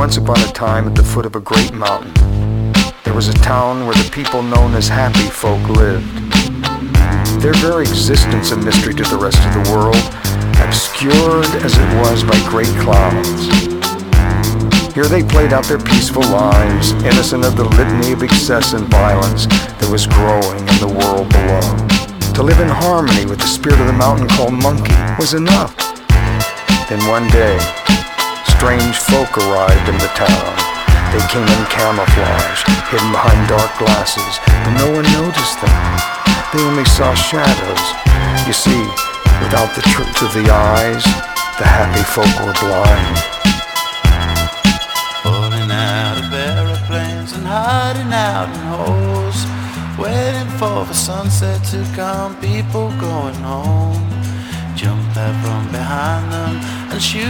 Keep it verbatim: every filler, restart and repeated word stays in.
Once upon a time, at the foot of a great mountain, there was a town where the people known as happy folk lived. Their very existence a mystery to the rest of the world, obscured as it was by great clouds. Here they played out their peaceful lives, innocent of the litany of excess and violence that was growing in the world below. To live in harmony with the spirit of the mountain called Monkey was enough. Then one day, strange folk arrived in the town. They came in camouflage, hidden behind dark glasses, but no one noticed them. They only saw shadows. You see, without the truth of the eyes, the happy folk were blind. Falling out of aeroplanes and hiding out in holes, waiting for the sunset to come, people going home. Jump out from behind them and shoot